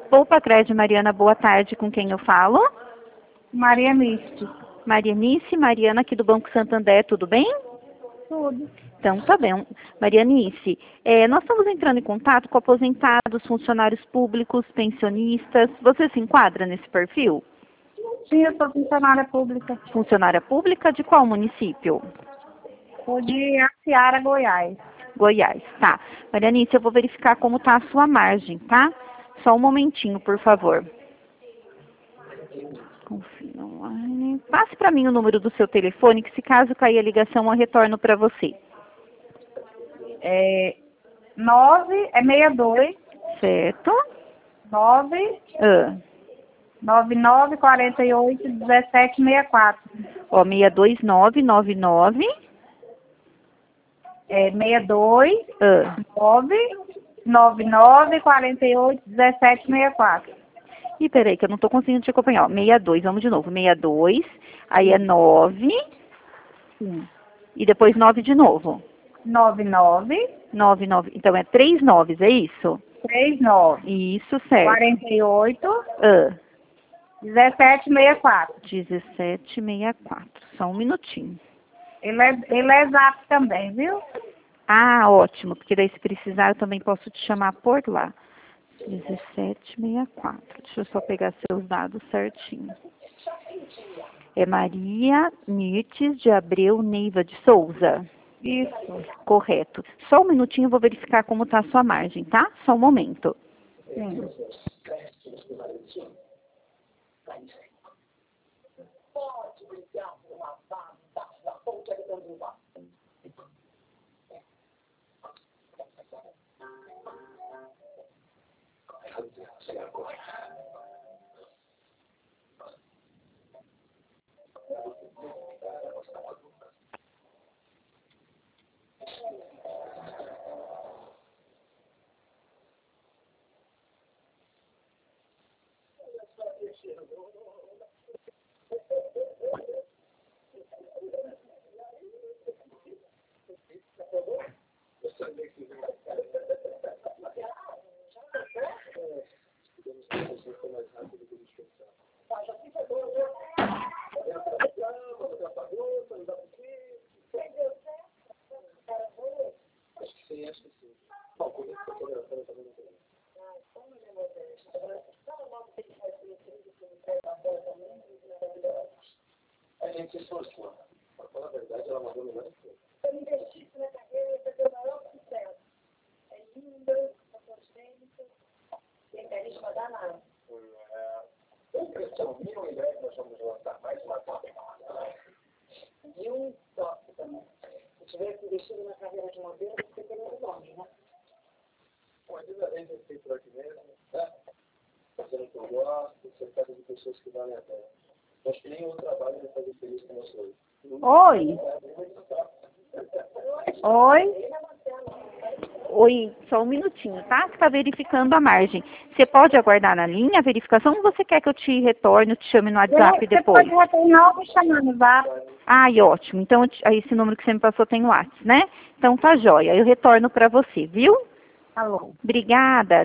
Poupa Crédito, Mariana, boa tarde. Com quem eu falo? Marianice. Marianice, Mariana aqui do Banco Santander, tudo bem? Tudo. Então, tá bem. Marianice, nós estamos entrando em contato com aposentados, funcionários públicos, pensionistas. Você se enquadra nesse perfil? Sim, eu sou funcionária pública. Funcionária pública de qual município? Sou de Aciara, Goiás. Goiás, tá. Marianice, eu vou verificar como está a sua margem, tá? Só um momentinho, por favor. Confira online. Passe para mim o número do seu telefone, que se caso cair a ligação, eu retorno para você. 62. Certo? 9 Ah. 99 48 17 64. Ó, 62999. 62 Ah. 9 99 48 17 64. E peraí, que eu não estou conseguindo te acompanhar. Ó, 62, vamos de novo. 62, aí é 9, Sim. e depois 9 de novo. 99 99, então é 3 noves, é isso? 39 Isso, certo. 48 Ah. 17 64. 1764, só um minutinho. Ele é zap também, viu? Ah, ótimo, porque daí se precisar eu também posso te chamar por lá. 1764, deixa eu só pegar seus dados certinho. É Maria Mirtes de Abreu Neiva de Souza. Isso. Correto. Só um minutinho, eu vou verificar como está a sua margem, tá? Só um momento. Sim. A gente se esforçou. Para falar a verdade, ela mandou melhor que eu. Se eu investisse na carreira, ia ter o maior sucesso. É linda, fotogênica, tem carisma danado. Impressão minha, ideia que nós vamos lançar mais uma top. E um top também. Se tivesse investido na carreira de modelo, você teria um nome, né? Bom, às vezes a gente tem por aqui mesmo, tá? Fazendo o que eu gosto, cercado de pessoas que valem a pena. Acho que nem o trabalho vai fazer feliz como eu sou. Oi. Oi. Oi, só um minutinho, tá? Você está verificando a margem. Você pode aguardar na linha a verificação ou você quer que eu te retorne, eu te chame no WhatsApp depois? Você pode retornar me chamando no zap. Ai, ótimo. Então, esse número que você me passou tem o WhatsApp, né? Então, tá jóia. Eu retorno para você, viu? Alô. Obrigada.